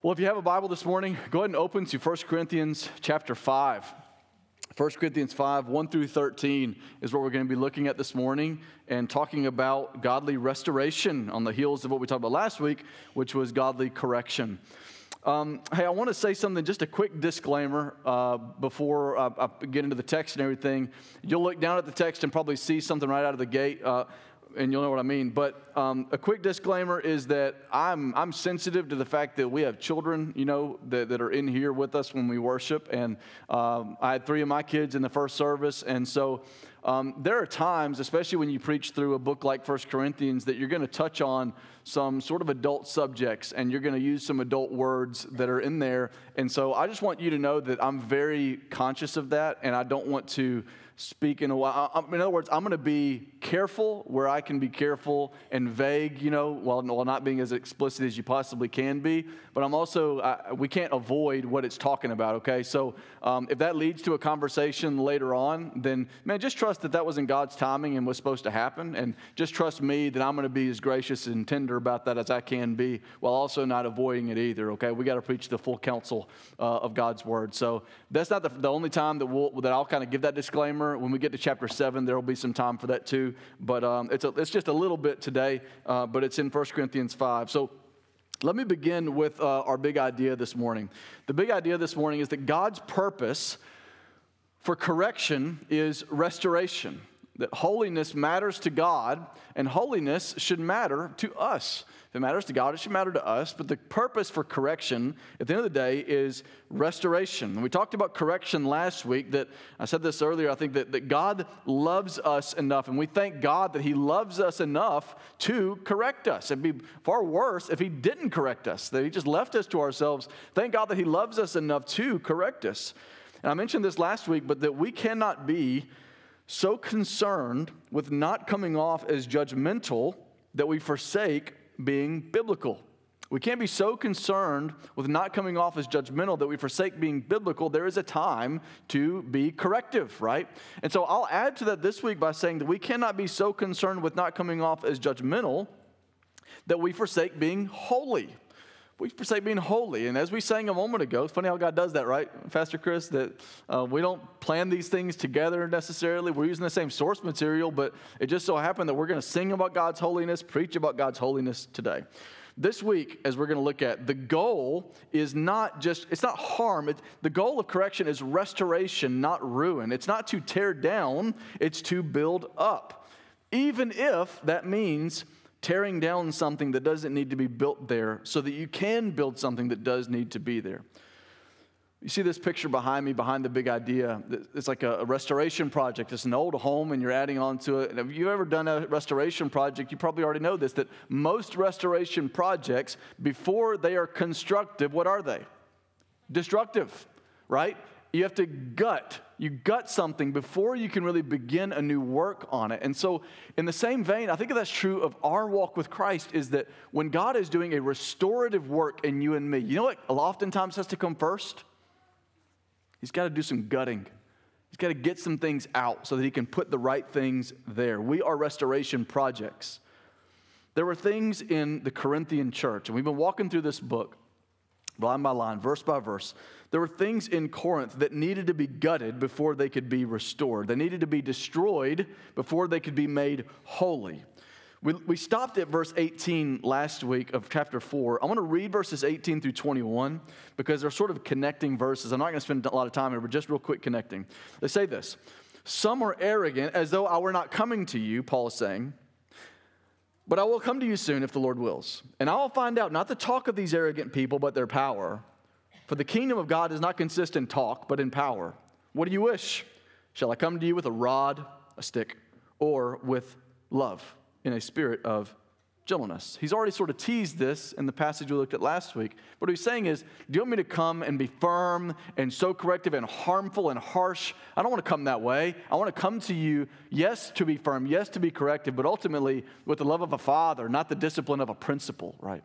Well, if you have a Bible this morning, go ahead and open to 1 Corinthians chapter 5. 1 Corinthians 5, 1 through 13 is what we're going to be looking at this morning and talking about godly restoration on the heels of what we talked about last week, which was godly correction. Hey, I want to say something, just a quick disclaimer before I get into the text and everything. You'll look down at the text and probably see something right out of the gate, and you'll know what I mean. But a quick disclaimer is that I'm sensitive to the fact that we have children, that are in here with us when we worship. And I had 3 of my kids in the first service. And so there are times, especially when you preach through a book like 1 Corinthians, that you're going to touch on some sort of adult subjects, and you're going to use some adult words that are in there. And so I just want you to know that I'm very conscious of that, and I don't want to speak in a way. In other words, I'm going to be careful where I can be careful and vague, while not being as explicit as you possibly can be. But I'm also, we can't avoid what it's talking about, okay? So if that leads to a conversation later on, then, man, just trust that was in God's timing and was supposed to happen. And just trust me that I'm going to be as gracious and tender about that as I can be, while also not avoiding it either, okay? We got to preach the full counsel of God's word. So that's not the only time that I'll kind of give that disclaimer. When we get to chapter 7, there will be some time for that too. But it's just a little bit today, but it's in 1 Corinthians 5. So let me begin with our big idea this morning. The big idea this morning is that God's purpose for correction is restoration. That holiness matters to God, and holiness should matter to us. If it matters to God, it should matter to us. But the purpose for correction, at the end of the day, is restoration. And we talked about correction last week. That I said this earlier. I think that God loves us enough, and we thank God that He loves us enough to correct us. It'd be far worse if He didn't correct us, that He just left us to ourselves. Thank God that He loves us enough to correct us. And I mentioned this last week, but that we cannot be so concerned with not coming off as judgmental that we forsake being biblical. We can't be so concerned with not coming off as judgmental that we forsake being biblical. There is a time to be corrective, right? And so I'll add to that this week by saying that we cannot be so concerned with not coming off as judgmental that we forsake being holy. We forsake being holy. And as we sang a moment ago, it's funny how God does that, right, Pastor Chris? That we don't plan these things together necessarily. We're using the same source material, but it just so happened that we're going to sing about God's holiness, preach about God's holiness today. This week, as we're going to look at, the goal is it's not harm. The goal of correction is restoration, not ruin. It's not to tear down, it's to build up. Even if that means tearing down something that doesn't need to be built there so that you can build something that does need to be there. You see this picture behind me, behind the big idea. It's like a restoration project. It's an old home and you're adding on to it. And if you've ever done a restoration project, you probably already know this, that most restoration projects, before they are constructive, what are they? Destructive, right? You have to gut something before you can really begin a new work on it. And so in the same vein, I think that's true of our walk with Christ, is that when God is doing a restorative work in you and me, you know what oftentimes has to come first? He's got to do some gutting. He's got to get some things out so that He can put the right things there. We are restoration projects. There were things in the Corinthian church, and we've been walking through this book, line by line, verse by verse. There were things in Corinth that needed to be gutted before they could be restored. They needed to be destroyed before they could be made holy. We stopped at verse 18 last week of chapter 4. I want to read verses 18 through 21 because they're sort of connecting verses. I'm not going to spend a lot of time here, but just real quick connecting. They say this: some are arrogant, as though I were not coming to you, Paul is saying, but I will come to you soon if the Lord wills. And I will find out not the talk of these arrogant people, but their power. For the kingdom of God does not consist in talk, but in power. What do you wish? Shall I come to you with a rod, a stick, or with love, in a spirit of gentleness? He's already sort of teased this in the passage we looked at last week. What he's saying is, do you want me to come and be firm and so corrective and harmful and harsh? I don't want to come that way. I want to come to you, yes, to be firm, yes, to be corrective, but ultimately with the love of a father, not the discipline of a principal, right?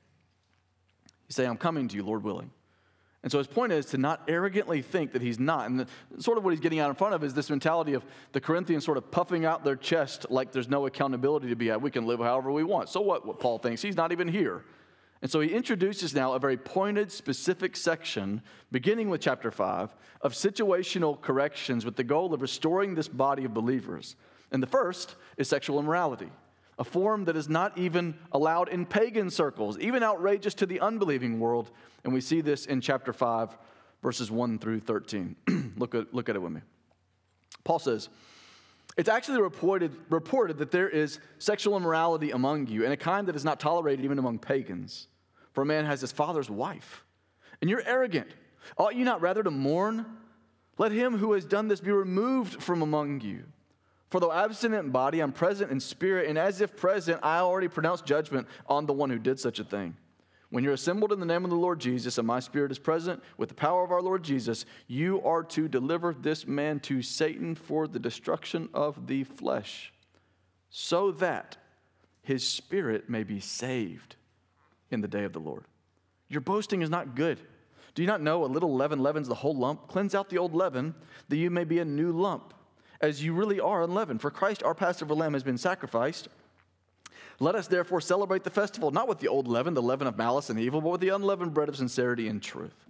He's saying, I'm coming to you, Lord willing. And so his point is to not arrogantly think that he's not. And sort of what he's getting out in front of is this mentality of the Corinthians sort of puffing out their chest like there's no accountability to be had. We can live however we want. So what Paul thinks? He's not even here. And so he introduces now a very pointed, specific section, beginning with chapter 5, of situational corrections with the goal of restoring this body of believers. And the first is sexual immorality, a form that is not even allowed in pagan circles, even outrageous to the unbelieving world. And we see this in chapter 5, verses 1 through 13. Look at it with me. Paul says, it's actually reported that there is sexual immorality among you, and a kind that is not tolerated even among pagans. For a man has his father's wife, and you're arrogant. Ought you not rather to mourn? Let him who has done this be removed from among you. For though absent in body, I'm present in spirit, and as if present, I already pronounced judgment on the one who did such a thing. When you're assembled in the name of the Lord Jesus, and my spirit is present with the power of our Lord Jesus, you are to deliver this man to Satan for the destruction of the flesh, so that his spirit may be saved in the day of the Lord. Your boasting is not good. Do you not know a little leaven leavens the whole lump? Cleanse out the old leaven, that you may be a new lump, as you really are unleavened. For Christ, our Passover lamb, has been sacrificed. Let us therefore celebrate the festival, not with the old leaven, the leaven of malice and evil, but with the unleavened bread of sincerity and truth.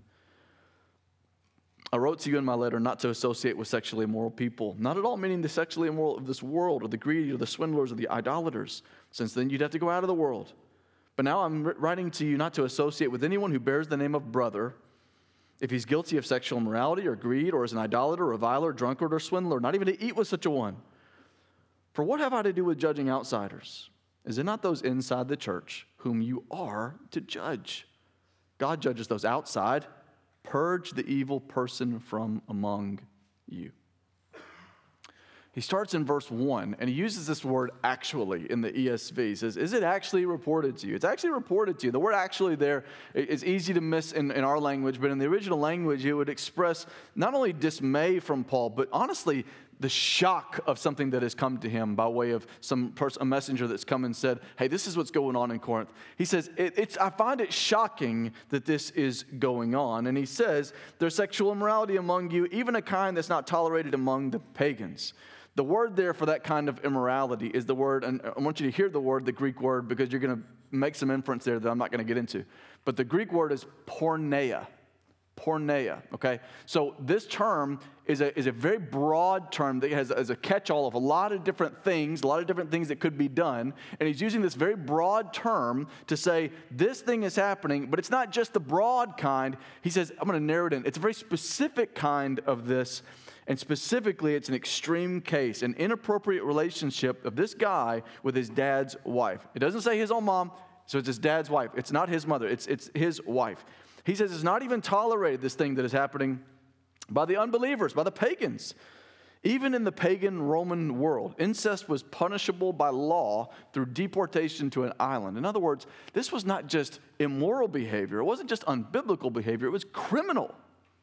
I wrote to you in my letter not to associate with sexually immoral people, not at all meaning the sexually immoral of this world, or the greedy, or the swindlers, or the idolaters, since then you'd have to go out of the world. But now I'm writing to you not to associate with anyone who bears the name of brother, if he's guilty of sexual immorality or greed, or is an idolater, or reviler, drunkard, or swindler, not even to eat with such a one. For what have I to do with judging outsiders? Is it not those inside the church whom you are to judge? God judges those outside. Purge the evil person from among you. He starts in verse 1, and he uses this word actually in the ESV. He says, is it actually reported to you? It's actually reported to you. The word actually there is easy to miss in our language, but in the original language, it would express not only dismay from Paul, but honestly, the shock of something that has come to him by way of a messenger that's come and said, hey, this is what's going on in Corinth. He says, I find it shocking that this is going on. And he says, there's sexual immorality among you, even a kind that's not tolerated among the pagans. The word there for that kind of immorality is the word, and I want you to hear the word, the Greek word, because you're going to make some inference there that I'm not going to get into. But the Greek word is porneia. Porneia, okay? So this term is a very broad term that has a catch-all of a lot of different things that could be done. And he's using this very broad term to say this thing is happening, but it's not just the broad kind. He says, I'm going to narrow it in. It's a very specific kind of this. And specifically, it's an extreme case, an inappropriate relationship of this guy with his dad's wife. It doesn't say his own mom, so it's his dad's wife. It's not his mother, it's his wife. He says it's not even tolerated, this thing that is happening by the unbelievers, by the pagans. Even in the pagan Roman world, incest was punishable by law through deportation to an island. In other words, this was not just immoral behavior. It wasn't just unbiblical behavior. It was criminal.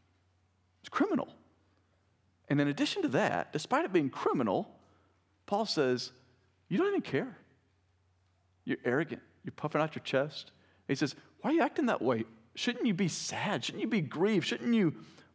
It's criminal. And in addition to that, despite it being criminal, Paul says, you don't even care. You're arrogant. You're puffing out your chest. And he says, why are you acting that way? Shouldn't you be sad? Shouldn't you be grieved? Shouldn't you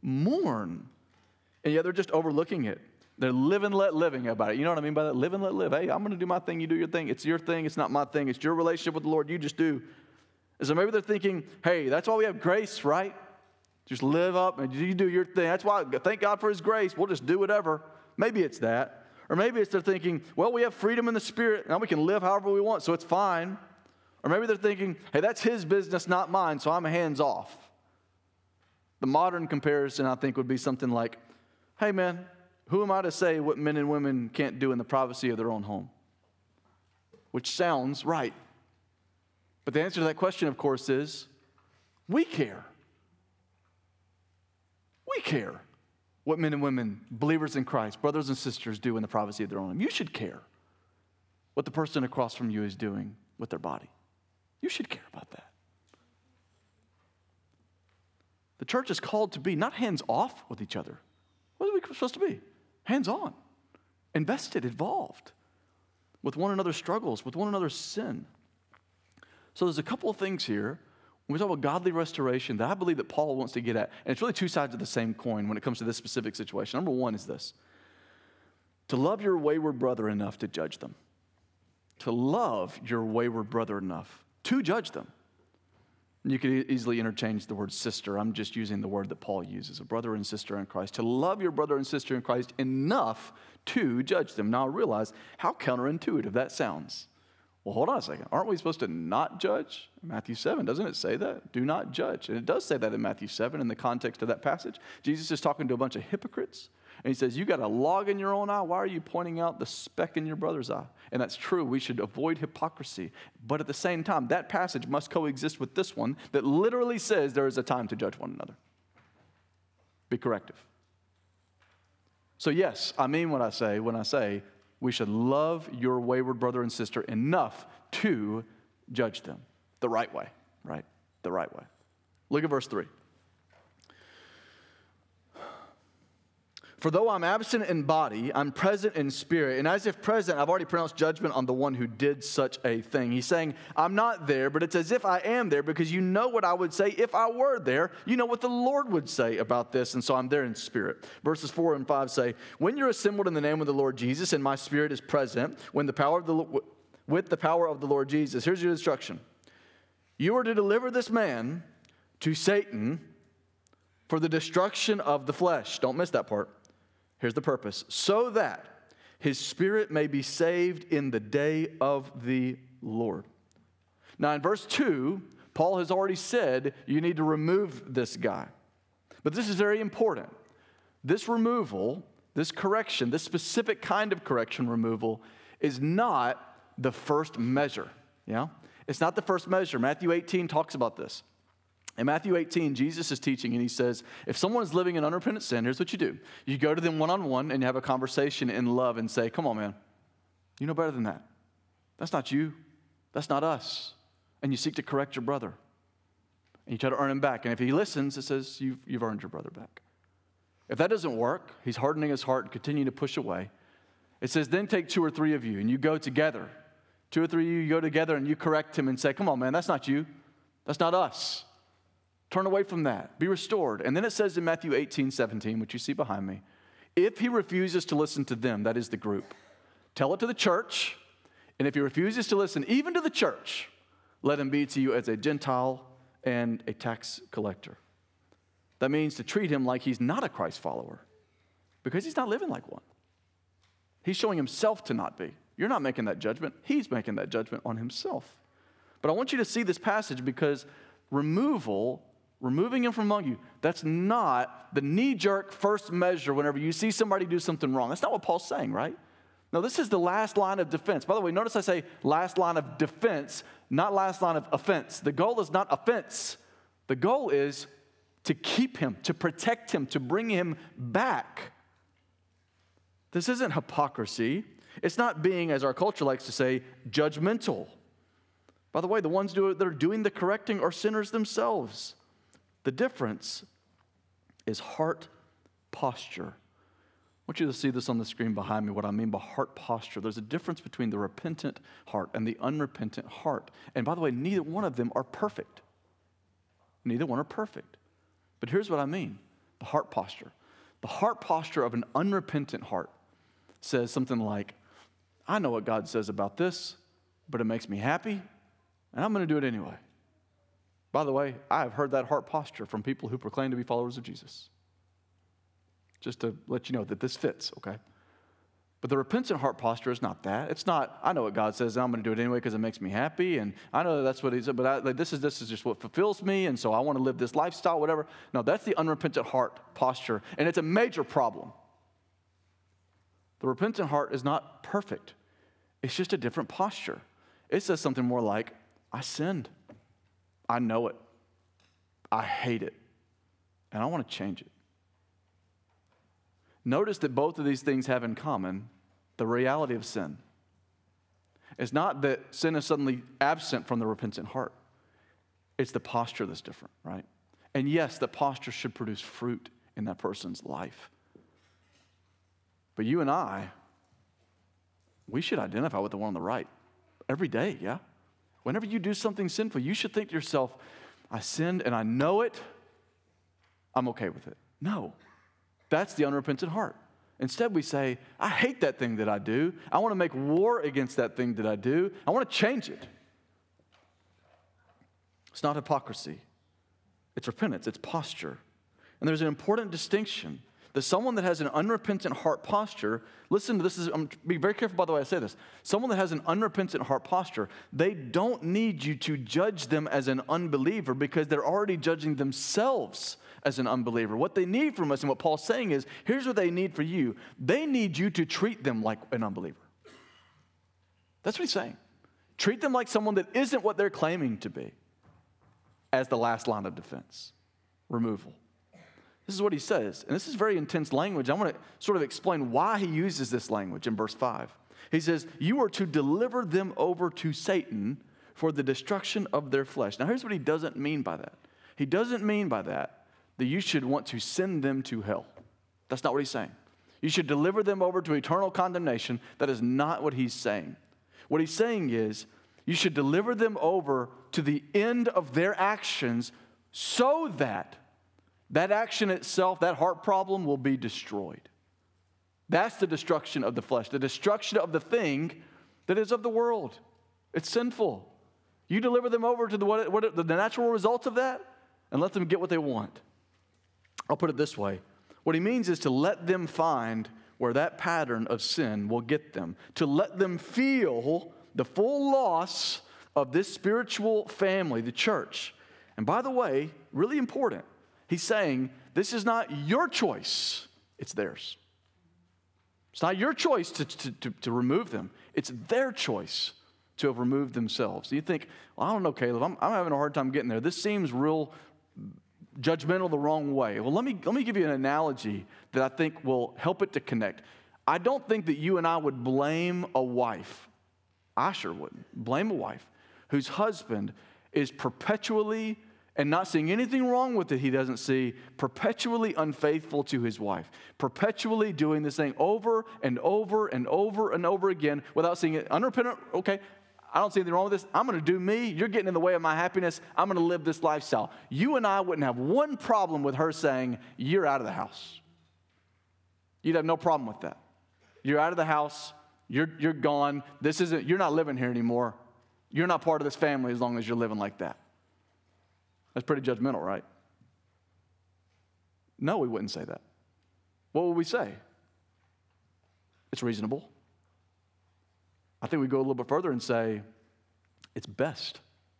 mourn? And yet they're just overlooking it. They're live and let living about it. You know what I mean by that? Live and let live. Hey, I'm going to do my thing. You do your thing. It's your thing. It's not my thing. It's your relationship with the Lord. You just do. And so maybe they're thinking, hey, that's why we have grace, right? Just live up and you do your thing. That's why, thank God for his grace. We'll just do whatever. Maybe it's that. Or maybe it's they're thinking, well, we have freedom in the spirit. Now we can live however we want, so it's fine. Or maybe they're thinking, hey, that's his business, not mine, so I'm hands off. The modern comparison, I think, would be something like, hey, man, who am I to say what men and women can't do in the privacy of their own home? Which sounds right. But the answer to that question, of course, is we care. We care what men and women, believers in Christ, brothers and sisters do in the privacy of their own home. You should care what the person across from you is doing with their body. You should care about that. The church is called to be not hands off with each other. What are we supposed to be? Hands on, invested, involved with one another's struggles, with one another's sin. So there's a couple of things here when we talk about godly restoration that I believe that Paul wants to get at. And it's really two sides of the same coin when it comes to this specific situation. Number one is this: to love your wayward brother enough to judge them. To love your wayward brother enough to judge them. You could easily interchange the word sister. I'm just using the word that Paul uses, a brother and sister in Christ. To love your brother and sister in Christ enough to judge them. Now I realize how counterintuitive that sounds. Well, hold on a second. Aren't we supposed to not judge? Matthew 7, doesn't it say that? Do not judge. And it does say that in Matthew 7 in the context of that passage. Jesus is talking to a bunch of hypocrites. And he says, you got a log in your own eye. Why are you pointing out the speck in your brother's eye? And that's true. We should avoid hypocrisy. But at the same time, that passage must coexist with this one that literally says there is a time to judge one another. Be corrective. So yes, I mean what I say when I say we should love your wayward brother and sister enough to judge them the right way, right? The right way. Look at verse 3. For though I'm absent in body, I'm present in spirit. And as if present, I've already pronounced judgment on the one who did such a thing. He's saying, I'm not there, but it's as if I am there because you know what I would say if I were there. You know what the Lord would say about this, and so I'm there in spirit. Verses 4 and 5 say, when you're assembled in the name of the Lord Jesus and my spirit is present, with the power of the Lord Jesus, here's your instruction. You are to deliver this man to Satan for the destruction of the flesh. Don't miss that part. Here's the purpose. So that his spirit may be saved in the day of the Lord. Now in verse 2, Paul has already said you need to remove this guy. But this is very important. This removal, this correction, this specific kind of correction removal is not the first measure. Yeah? It's not the first measure. Matthew 18 talks about this. In Matthew 18, Jesus is teaching, and he says, if someone is living in unrepentant sin, here's what you do. You go to them one-on-one, and you have a conversation in love and say, come on, man. You know better than that. That's not you. That's not us. And you seek to correct your brother. And you try to earn him back. And if he listens, it says, you've earned your brother back. If that doesn't work, he's hardening his heart and continuing to push away. It says, then take 2 or 3 of you, and you go together. 2 or 3 of you go together, and you correct him and say, come on, man, that's not you. That's not us. Turn away from that. Be restored. And then it says in Matthew 18:17, which you see behind me, if he refuses to listen to them, that is the group, tell it to the church. And if he refuses to listen even to the church, let him be to you as a Gentile and a tax collector. That means to treat him like he's not a Christ follower because he's not living like one. He's showing himself to not be. You're not making that judgment. He's making that judgment on himself. But I want you to see this passage because removing him from among you, that's not the knee-jerk first measure whenever you see somebody do something wrong. That's not what Paul's saying, right? No, this is the last line of defense. By the way, notice I say last line of defense, not last line of offense. The goal is not offense. The goal is to keep him, to protect him, to bring him back. This isn't hypocrisy. It's not being, as our culture likes to say, judgmental. By the way, the ones that are doing the correcting are sinners themselves. The difference is heart posture. I want you to see this on the screen behind me, what I mean by heart posture. There's a difference between the repentant heart and the unrepentant heart. And by the way, neither one of them are perfect. Neither one are perfect. But here's what I mean, the heart posture. The heart posture of an unrepentant heart says something like, I know what God says about this, but it makes me happy, and I'm going to do it anyway. By the way, I have heard that heart posture from people who proclaim to be followers of Jesus. Just to let you know that this fits, okay? But the repentant heart posture is not that. It's not, I know what God says, and I'm going to do it anyway because it makes me happy, and I know that's what he said, but this is just what fulfills me, and so I want to live this lifestyle, whatever. No, that's the unrepentant heart posture, and it's a major problem. The repentant heart is not perfect. It's just a different posture. It says something more like, I sinned. I know it. I hate it. And I want to change it. Notice that both of these things have in common the reality of sin. It's not that sin is suddenly absent from the repentant heart. It's the posture that's different, right? And yes, the posture should produce fruit in that person's life. But you and I, we should identify with the one on the right every day, yeah? Whenever you do something sinful, you should think to yourself, I sinned and I know it, I'm okay with it. No, that's the unrepentant heart. Instead, we say, I hate that thing that I do. I want to make war against that thing that I do. I want to change it. It's not hypocrisy. It's repentance. It's posture. And there's an important distinction that someone that has an unrepentant heart posture, listen to this, be very careful by the way I say this. Someone that has an unrepentant heart posture, they don't need you to judge them as an unbeliever because they're already judging themselves as an unbeliever. What they need from us, and what Paul's saying is, here's what they need for you. They need you to treat them like an unbeliever. That's what he's saying. Treat them like someone that isn't what they're claiming to be as the last line of defense. Removal. This is what he says, and this is very intense language. I want to sort of explain why he uses this language in verse 5. He says, you are to deliver them over to Satan for the destruction of their flesh. Now here's what he doesn't mean by that. He doesn't mean by that you should want to send them to hell. That's not what he's saying. You should deliver them over to eternal condemnation. That is not what he's saying. What he's saying is, you should deliver them over to the end of their actions so that that action itself, that heart problem, will be destroyed. That's the destruction of the flesh, the destruction of the thing that is of the world. It's sinful. You deliver them over to the natural results of that and let them get what they want. I'll put it this way. What he means is to let them find where that pattern of sin will get them, to let them feel the full loss of this spiritual family, the church. And by the way, really important, he's saying this is not your choice, it's theirs. It's not your choice to remove them. It's their choice to have removed themselves. You think, well, I don't know, Caleb, I'm having a hard time getting there. This seems real judgmental the wrong way. Well, let me give you an analogy that I think will help it to connect. I don't think that you and I would blame a wife. I sure wouldn't. Blame a wife whose husband is perpetually, and not seeing anything wrong with it he doesn't see, perpetually unfaithful to his wife, perpetually doing this thing over and over and over and over again without seeing it. Unrepentant, okay, I don't see anything wrong with this. I'm going to do me. You're getting in the way of my happiness. I'm going to live this lifestyle. You and I wouldn't have one problem with her saying, you're out of the house. You'd have no problem with that. You're out of the house. You're gone. You're not living here anymore. You're not part of this family as long as you're living like that. That's pretty judgmental, right? No, we wouldn't say that. What would we say? It's reasonable. I think we go a little bit further and say, it's best.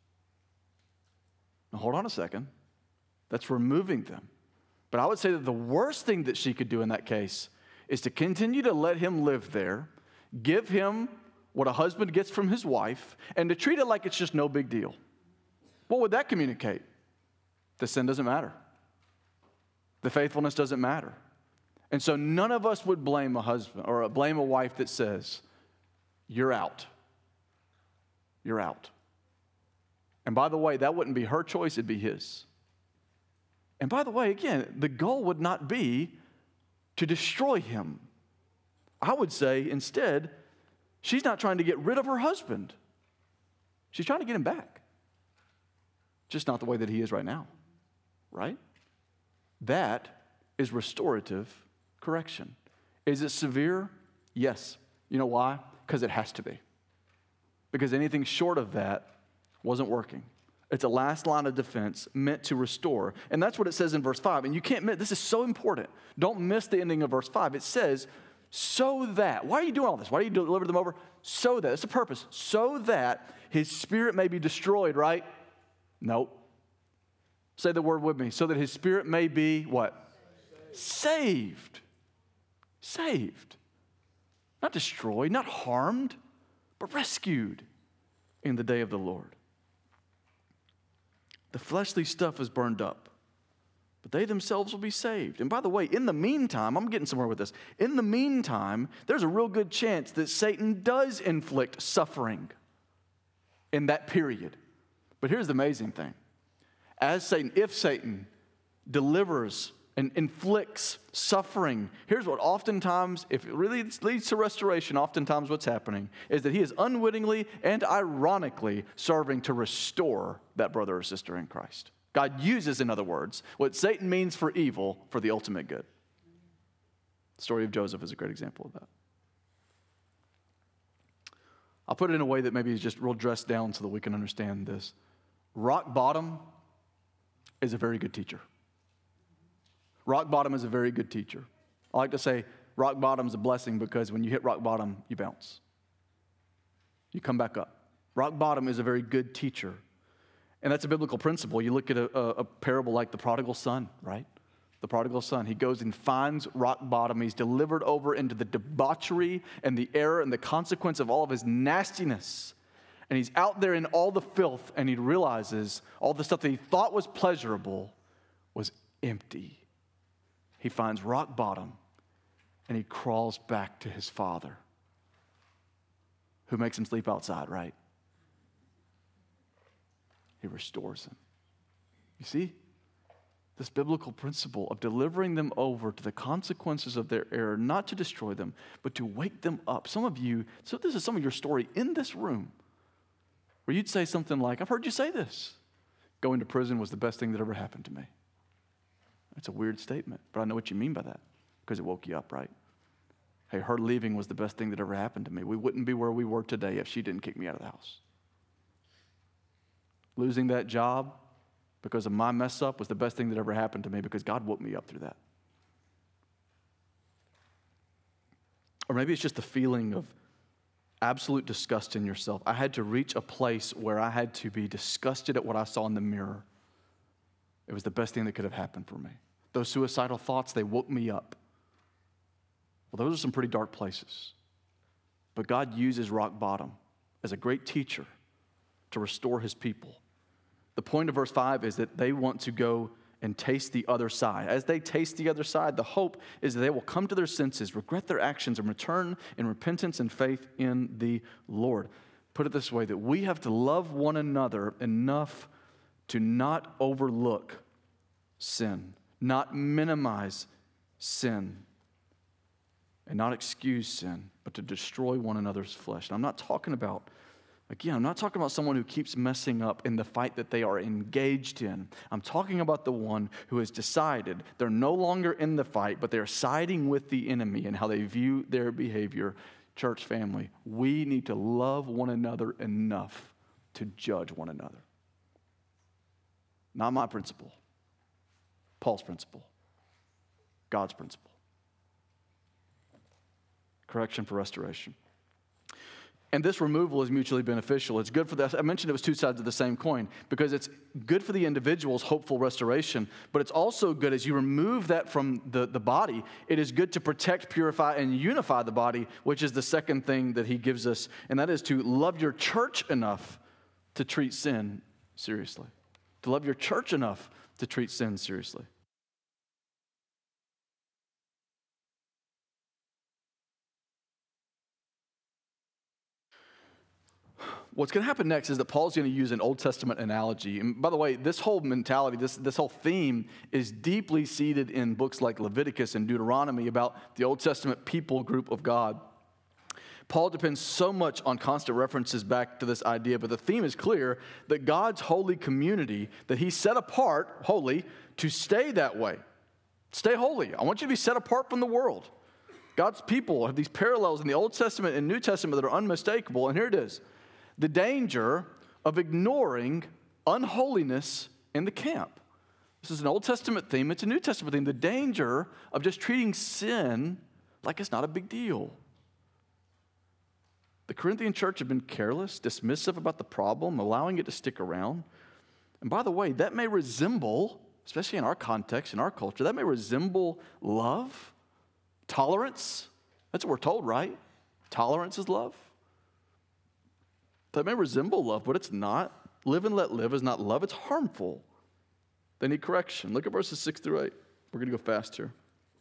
Now, hold on a second. That's removing them. But I would say that the worst thing that she could do in that case is to continue to let him live there, give him what a husband gets from his wife, and to treat it like it's just no big deal. What would that communicate? The sin doesn't matter. The faithfulness doesn't matter. And so none of us would blame a husband or blame a wife that says, you're out. You're out. And by the way, that wouldn't be her choice, it'd be his. And by the way, again, the goal would not be to destroy him. I would say instead, she's not trying to get rid of her husband. She's trying to get him back. Just not the way that he is right now. Right? That is restorative correction. Is it severe? Yes. You know why? Because it has to be. Because anything short of that wasn't working. It's a last line of defense meant to restore. And that's what it says in verse 5. And you can't miss, this is so important. Don't miss the ending of verse 5. It says, so that. Why are you doing all this? Why do you deliver them over? So that. It's a purpose. So that his spirit may be destroyed, right? Nope. Say the word with me. So that his spirit may be what? Saved. Saved. Not destroyed, not harmed, but rescued in the day of the Lord. The fleshly stuff is burned up, but they themselves will be saved. And by the way, in the meantime, I'm getting somewhere with this. In the meantime, there's a real good chance that Satan does inflict suffering in that period. But here's the amazing thing. If Satan delivers and inflicts suffering, here's what oftentimes, if it really leads to restoration, oftentimes what's happening is that he is unwittingly and ironically serving to restore that brother or sister in Christ. God uses, in other words, what Satan means for evil for the ultimate good. The story of Joseph is a great example of that. I'll put it in a way that maybe is just real dressed down so that we can understand this. rock bottom is a very good teacher. Rock bottom is a very good teacher. I like to say rock bottom is a blessing because when you hit rock bottom, you bounce. You come back up. Rock bottom is a very good teacher. And that's a biblical principle. You look at a parable like the prodigal son, right? The prodigal son. He goes and finds rock bottom. He's delivered over into the debauchery and the error and the consequence of all of his nastiness. And he's out there in all the filth, and he realizes all the stuff that he thought was pleasurable was empty. He finds rock bottom, and he crawls back to his father, who makes him sleep outside, right? He restores him. You see? This biblical principle of delivering them over to the consequences of their error, not to destroy them, but to wake them up. Some of you, so this is some of your story in this room, where you'd say something like, I've heard you say this. Going to prison was the best thing that ever happened to me. It's a weird statement, but I know what you mean by that, because it woke you up, right? Hey, her leaving was the best thing that ever happened to me. We wouldn't be where we were today if she didn't kick me out of the house. Losing that job because of my mess up was the best thing that ever happened to me because God woke me up through that. Or maybe it's just the feeling of absolute disgust in yourself. I had to reach a place where I had to be disgusted at what I saw in the mirror. It was the best thing that could have happened for me. Those suicidal thoughts, they woke me up. Well, those are some pretty dark places. But God uses rock bottom as a great teacher to restore his people. The point of verse 5 is that they want to go and taste the other side. As they taste the other side, the hope is that they will come to their senses, regret their actions, and return in repentance and faith in the Lord. Put it this way, that we have to love one another enough to not overlook sin, not minimize sin, and not excuse sin, but to destroy one another's flesh. And I'm not talking about someone who keeps messing up in the fight that they are engaged in. I'm talking about the one who has decided they're no longer in the fight, but they're siding with the enemy and how they view their behavior. Church family, we need to love one another enough to judge one another. Not my principle, Paul's principle, God's principle. Correction for restoration. And this removal is mutually beneficial. It's good for I mentioned it was two sides of the same coin because it's good for the individual's hopeful restoration, but it's also good as you remove that from the body. It is good to protect, purify, and unify the body, which is the second thing that he gives us, and that is to love your church enough to treat sin seriously. To love your church enough to treat sin seriously. What's going to happen next is that Paul's going to use an Old Testament analogy. And by the way, this whole mentality, this whole theme is deeply seated in books like Leviticus and Deuteronomy about the Old Testament people group of God. Paul depends so much on constant references back to this idea, but the theme is clear that God's holy community, that he set apart, holy, to stay that way. Stay holy. I want you to be set apart from the world. God's people have these parallels in the Old Testament and New Testament that are unmistakable, and here it is. The danger of ignoring unholiness in the camp. This is an Old Testament theme. It's a New Testament theme. The danger of just treating sin like it's not a big deal. The Corinthian church had been careless, dismissive about the problem, allowing it to stick around. And by the way, that may resemble, especially in our context, in our culture, that may resemble love, tolerance. That's what we're told, right? Tolerance is love. That may resemble love, but it's not. Live and let live is not love. It's harmful. They need correction. Look at verses 6 through 8. We're going to go fast here.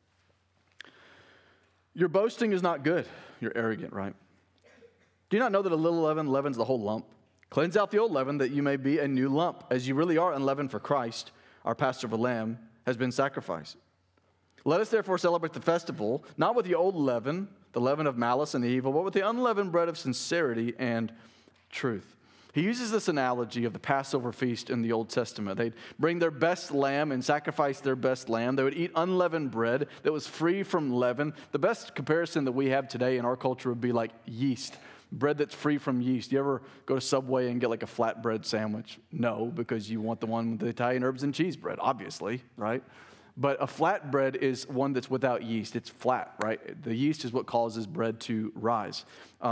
Your boasting is not good. You're arrogant, right? Do you not know that a little leaven leavens the whole lump? Cleanse out the old leaven that you may be a new lump, as you really are unleavened, for Christ, our Passover lamb, has been sacrificed. Let us therefore celebrate the festival, not with the old leaven, the leaven of malice and evil, but with the unleavened bread of sincerity and truth. He uses this analogy of the Passover feast in the Old Testament. They'd bring their best lamb and sacrifice their best lamb. They would eat unleavened bread that was free from leaven. The best comparison that we have today in our culture would be like yeast. bread that's free from yeast. You ever go to Subway and get like a flatbread sandwich? No, because you want the one with the Italian herbs and cheese bread, obviously, right? But a flatbread is one that's without yeast. It's flat, right? The yeast is what causes bread to rise.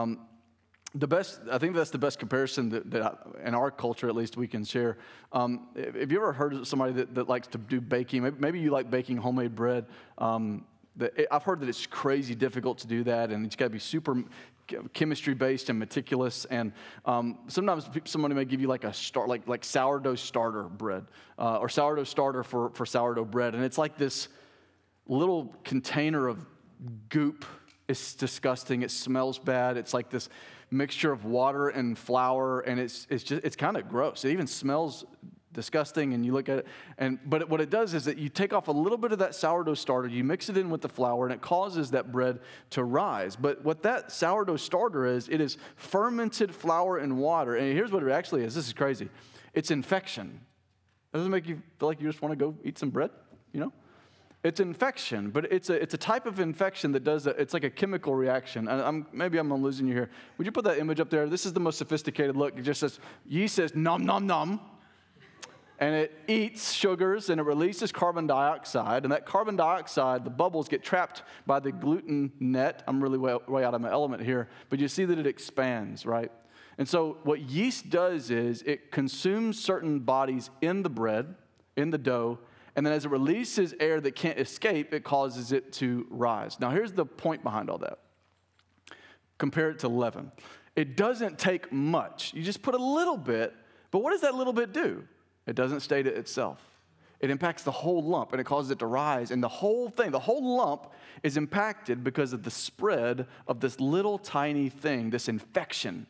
I think that's the best comparison that in our culture, at least, we can share. Have you ever heard of somebody that likes to do baking? Maybe you like baking homemade bread. I've heard that it's crazy difficult to do that, and it's got to be super chemistry-based and meticulous. And sometimes somebody may give you like a like sourdough starter bread or sourdough starter for sourdough bread, and it's like this little container of goop. It's disgusting. It smells bad. It's like this mixture of water and flour, and it's kind of gross. It even smells disgusting, and you look at it, but what it does is that you take off a little bit of that sourdough starter, you mix it in with the flour, and it causes that bread to rise. But what that sourdough starter is, it is fermented flour and water, and here's what it actually is. This is crazy. It's infection. Doesn't it make you feel like you just want to go eat some bread, you know? It's infection, but it's a type of infection that it's like a chemical reaction. Maybe I'm losing you here. Would you put that image up there? This is the most sophisticated look. It just says, yeast says nom, nom, nom. And it eats sugars and it releases carbon dioxide. And that carbon dioxide, the bubbles get trapped by the gluten net. I'm really way out of my element here. But you see that it expands, right? And so what yeast does is it consumes certain bodies in the bread, in the dough, and then as it releases air that can't escape, it causes it to rise. Now, here's the point behind all that. Compare it to leaven. It doesn't take much. You just put a little bit, but what does that little bit do? It doesn't stay to itself. It impacts the whole lump, and it causes it to rise. And the whole thing, the whole lump is impacted because of the spread of this little tiny thing, this infection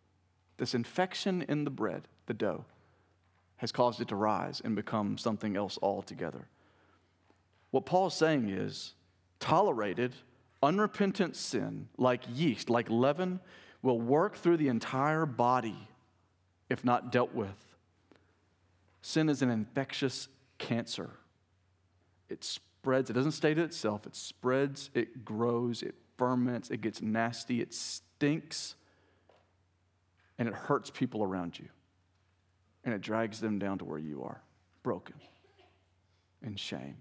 in the bread, the dough, has caused it to rise and become something else altogether. What Paul's saying is, tolerated, unrepentant sin, like yeast, like leaven, will work through the entire body if not dealt with. Sin is an infectious cancer. It spreads. It doesn't stay to itself. It spreads, it grows, it ferments, it gets nasty, it stinks, and it hurts people around you. And it drags them down to where you are, broken, in shame.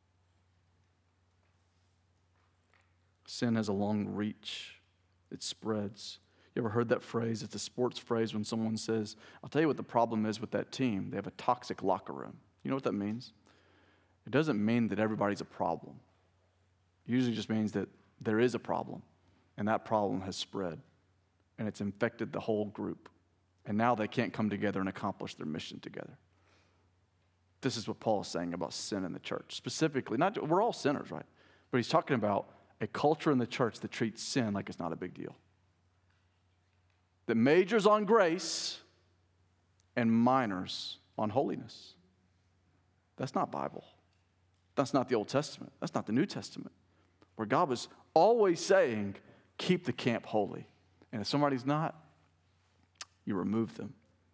Sin has a long reach. It spreads. You ever heard that phrase? It's a sports phrase when someone says, I'll tell you what the problem is with that team. They have a toxic locker room. You know what that means? It doesn't mean that everybody's a problem. It usually just means that there is a problem, and that problem has spread, and it's infected the whole group. And now they can't come together and accomplish their mission together. This is what Paul is saying about sin in the church. Specifically, we're all sinners, right? But he's talking about a culture in the church that treats sin like it's not a big deal. That majors on grace and minors on holiness. That's not Bible. That's not the Old Testament. That's not the New Testament. Where God was always saying, keep the camp holy. And if somebody's not, you remove them.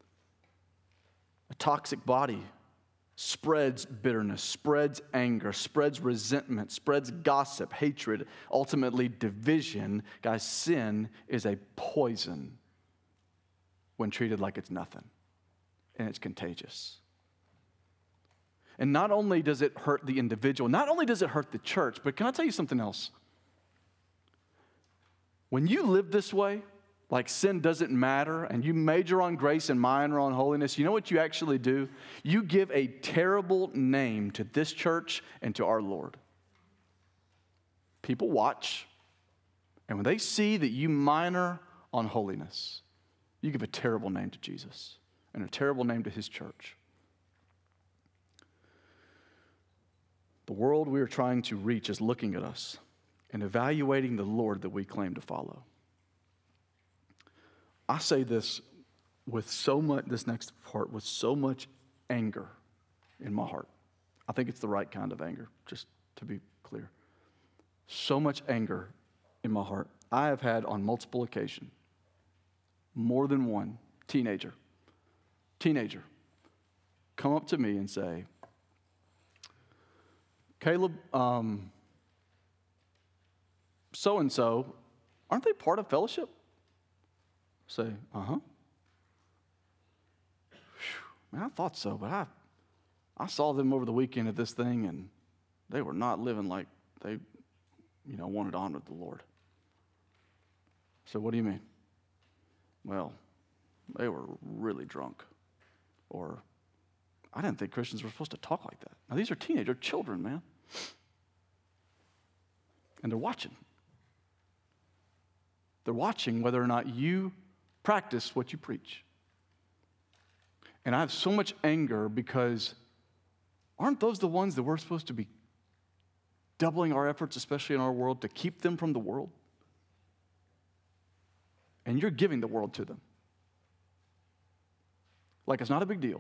A toxic body spreads bitterness, spreads anger, spreads resentment, spreads gossip, hatred, ultimately division. Guys, sin is a poison when treated like it's nothing, and it's contagious. And not only does it hurt the individual, not only does it hurt the church, but can I tell you something else? When you live this way, like sin doesn't matter, and you major on grace and minor on holiness, you know what you actually do? You give a terrible name to this church and to our Lord. People watch, and when they see that you minor on holiness, you give a terrible name to Jesus and a terrible name to his church. The world we are trying to reach is looking at us and evaluating the Lord that we claim to follow. I say this with this next part, with so much anger in my heart. I think it's the right kind of anger, just to be clear. So much anger in my heart. I have had on multiple occasions, more than one teenager, come up to me and say, Caleb, so-and-so, aren't they part of fellowship? Say, uh-huh. Man, I thought so, but I saw them over the weekend at this thing, and they were not living like they, wanted to honor the Lord. So what do you mean? Well, they were really drunk. Or, I didn't think Christians were supposed to talk like that. Now, these are teenager children, man. And they're watching. They're watching whether or not you practice what you preach. And I have so much anger because aren't those the ones that we're supposed to be doubling our efforts, especially in our world, to keep them from the world? And you're giving the world to them. Like it's not a big deal.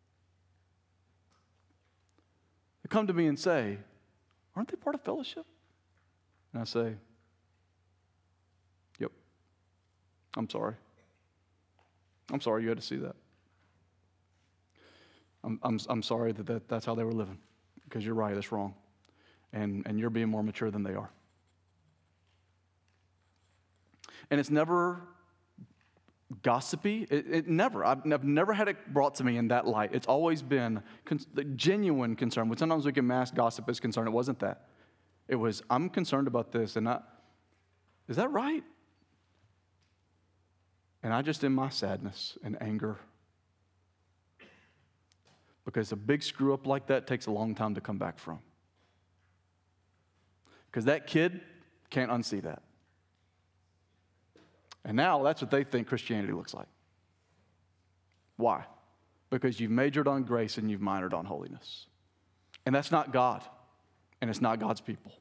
They come to me and say, aren't they part of fellowship? And I say, yep. I'm sorry. I'm sorry you had to see that. I'm sorry that's how they were living. Because you're right, that's wrong. And you're being more mature than they are. And it's never gossipy. It never. I've never had it brought to me in that light. It's always been genuine concern. When sometimes we can mask gossip as concern, it wasn't that. It was, I'm concerned about this, and is that right? And I just, in my sadness and anger, because a big screw up like that takes a long time to come back from. Because that kid can't unsee that. And now that's what they think Christianity looks like. Why? Because you've majored on grace and you've minored on holiness. And that's not God. And it's not God's people.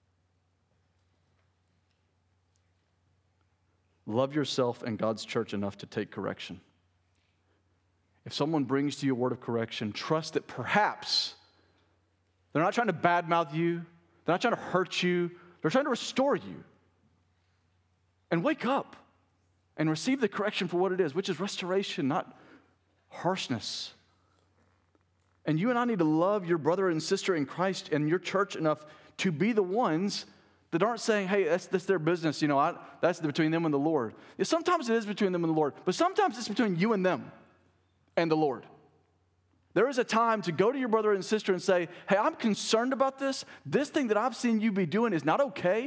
Love yourself and God's church enough to take correction. If someone brings to you a word of correction, trust that perhaps they're not trying to badmouth you. They're not trying to hurt you. They're trying to restore you. And wake up and receive the correction for what it is, which is restoration, not harshness. And you and I need to love your brother and sister in Christ and your church enough to be the ones that aren't saying, hey, that's their business, that's between them and the Lord. Sometimes it is between them and the Lord, but sometimes it's between you and them and the Lord. There is a time to go to your brother and sister and say, hey, I'm concerned about this. This thing that I've seen you be doing is not okay.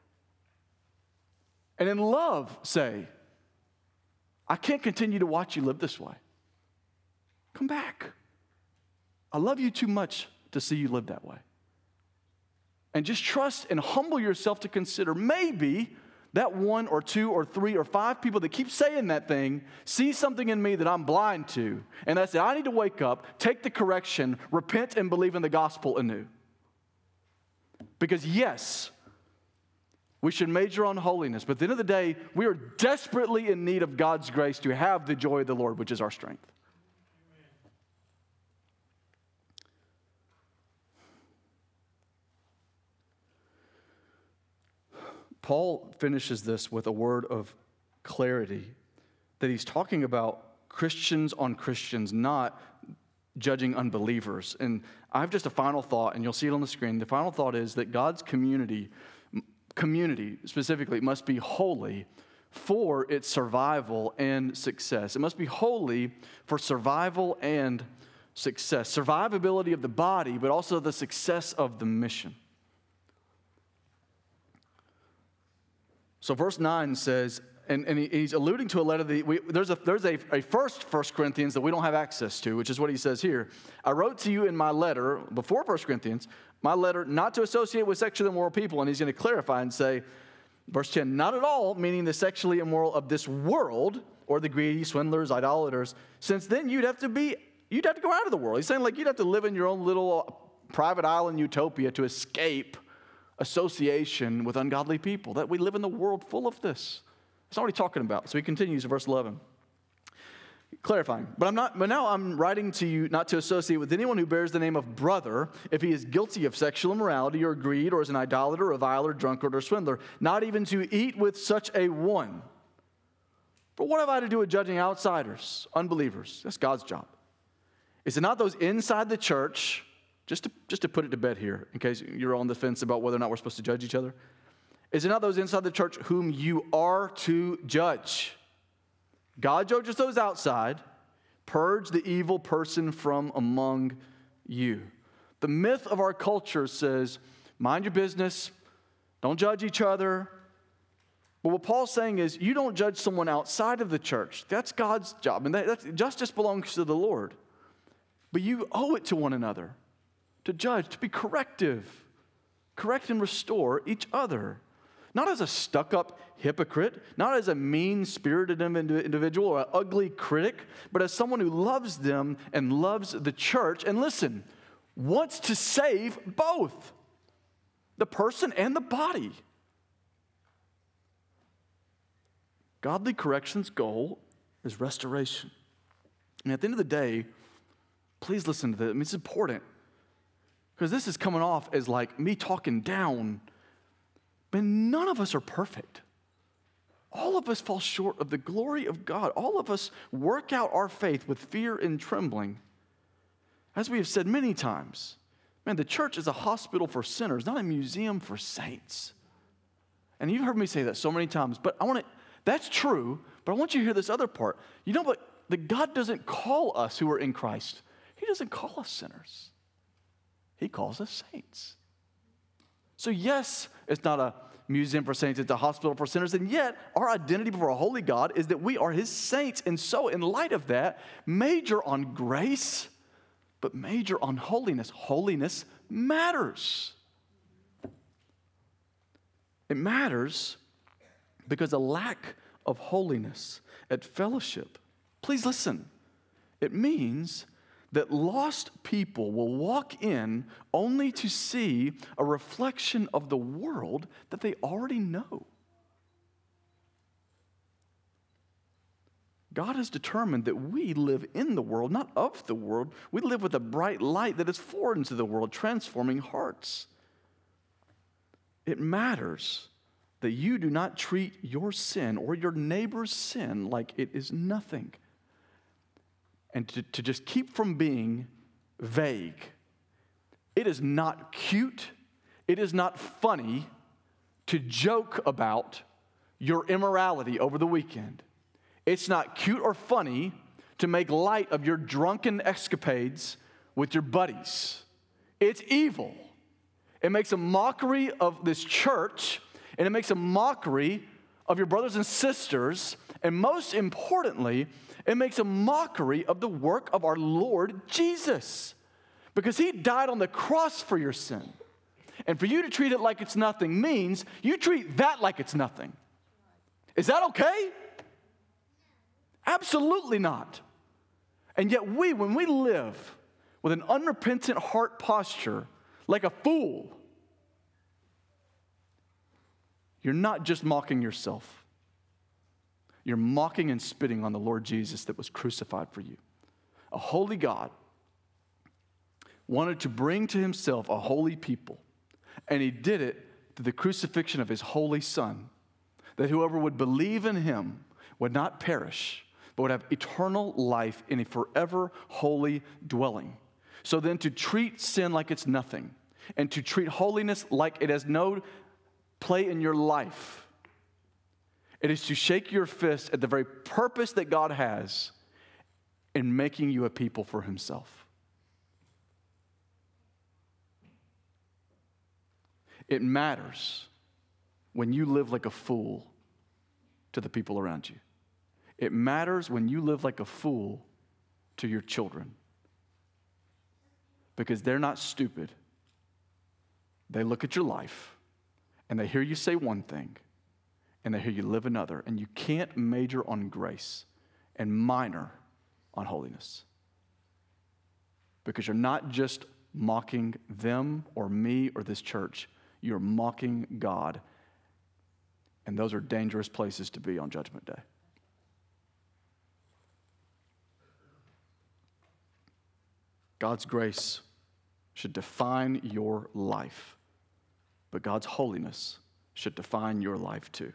And in love, say, I can't continue to watch you live this way. Come back. I love you too much to see you live that way. And just trust and humble yourself to consider maybe that one or two or three or five people that keep saying that thing see something in me that I'm blind to. And that's it. I need to wake up, take the correction, repent, and believe in the gospel anew. Because yes, we should major on holiness. But at the end of the day, we are desperately in need of God's grace to have the joy of the Lord, which is our strength. Paul finishes this with a word of clarity that he's talking about Christians on Christians, not judging unbelievers. And I have just a final thought, and you'll see it on the screen. The final thought is that God's community specifically must be holy for its survival and success. It must be holy for survival and success. Survivability of the body, but also the success of the mission. So verse 9 says, and he's alluding to a letter there's a first 1 Corinthians that we don't have access to, which is what he says here. I wrote to you in my letter, before 1 Corinthians, my letter not to associate with sexually immoral people. And he's going to clarify and say, verse 10, not at all, meaning the sexually immoral of this world, or the greedy, swindlers, idolaters, since then you'd have to go out of the world. He's saying like you'd have to live in your own little private island utopia to escape association with ungodly people, that we live in the world full of this. That's not what he's talking about. So he continues in verse 11, clarifying. But now I'm writing to you not to associate with anyone who bears the name of brother if he is guilty of sexual immorality or greed or is an idolater, reviler, drunkard, or swindler, not even to eat with such a one. But what have I to do with judging outsiders, unbelievers? That's God's job. Is it not those inside the church? Just to put it to bed here, in case you're on the fence about whether or not we're supposed to judge each other. Is it not those inside the church whom you are to judge? God judges those outside. Purge the evil person from among you. The myth of our culture says, mind your business, don't judge each other. But what Paul's saying is, you don't judge someone outside of the church. That's God's job, and justice belongs to the Lord. But you owe it to one another to judge, to be corrective, correct and restore each other. Not as a stuck-up hypocrite, not as a mean-spirited individual or an ugly critic, but as someone who loves them and loves the church. And listen, wants to save both the person and the body. Godly correction's goal is restoration. And at the end of the day, please listen to this. I mean, it's important because this is coming off as like me talking down. But none of us are perfect. All of us fall short of the glory of God. All of us work out our faith with fear and trembling. As we have said many times, man, the church is a hospital for sinners, not a museum for saints. And you've heard me say that so many times, but that's true, but I want you to hear this other part. You know what? That God doesn't call us who are in Christ. He doesn't call us sinners. He calls us saints. So yes, it's not a museum for saints, it's a hospital for sinners, and yet our identity before a holy God is that we are his saints. And so in light of that, major on grace, but major on holiness. Holiness matters. It matters because a lack of holiness at fellowship, please listen, it means that lost people will walk in only to see a reflection of the world that they already know. God has determined that we live in the world, not of the world. We live with a bright light that is foreign to the world, transforming hearts. It matters that you do not treat your sin or your neighbor's sin like it is nothing. And to just keep from being vague. It is not cute, it is not funny to joke about your immorality over the weekend. It's not cute or funny to make light of your drunken escapades with your buddies. It's evil. It makes a mockery of this church, and it makes a mockery of your brothers and sisters, and most importantly, it makes a mockery of the work of our Lord Jesus, because he died on the cross for your sin. And for you to treat it like it's nothing means you treat that like it's nothing. Is that okay? Absolutely not. And yet when we live with an unrepentant heart posture like a fool, you're not just mocking yourself. You're mocking and spitting on the Lord Jesus that was crucified for you. A holy God wanted to bring to himself a holy people, and he did it through the crucifixion of his holy Son, that whoever would believe in him would not perish, but would have eternal life in a forever holy dwelling. So then to treat sin like it's nothing, and to treat holiness like it has no play in your life, it is to shake your fist at the very purpose that God has in making you a people for himself. It matters when you live like a fool to the people around you. It matters when you live like a fool to your children, because they're not stupid. They look at your life and they hear you say one thing and they hear you live another, and you can't major on grace and minor on holiness, because you're not just mocking them or me or this church, you're mocking God, and those are dangerous places to be on Judgment Day. God's grace should define your life, but God's holiness should define your life too.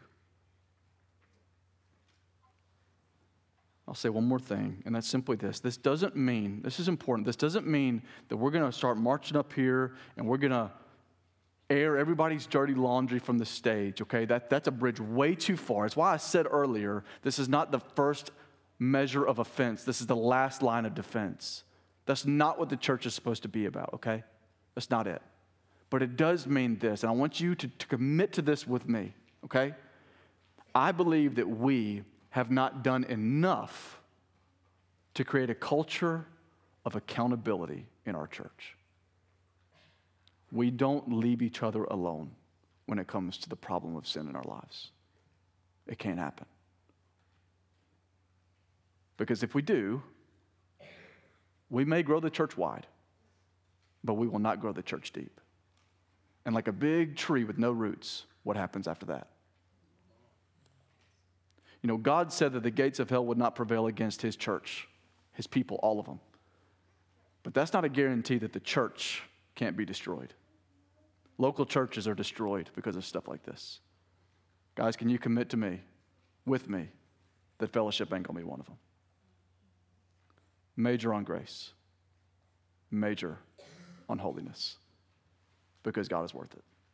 I'll say one more thing, and that's simply this. This doesn't mean, this is important, this doesn't mean that we're going to start marching up here and we're going to air everybody's dirty laundry from the stage, okay? That's a bridge way too far. It's why I said earlier, this is not the first measure of offense. This is the last line of defense. That's not what the church is supposed to be about, okay? That's not it. But it does mean this, and I want you to commit to this with me, okay? I believe that we have not done enough to create a culture of accountability in our church. We don't leave each other alone when it comes to the problem of sin in our lives. It can't happen. Because if we do, we may grow the church wide, but we will not grow the church deep. And like a big tree with no roots, what happens after that? You know, God said that the gates of hell would not prevail against his church, his people, all of them. But that's not a guarantee that the church can't be destroyed. Local churches are destroyed because of stuff like this. Guys, can you commit to me, with me, that fellowship ain't going to be one of them? Major on grace. Major on holiness. Because God is worth it.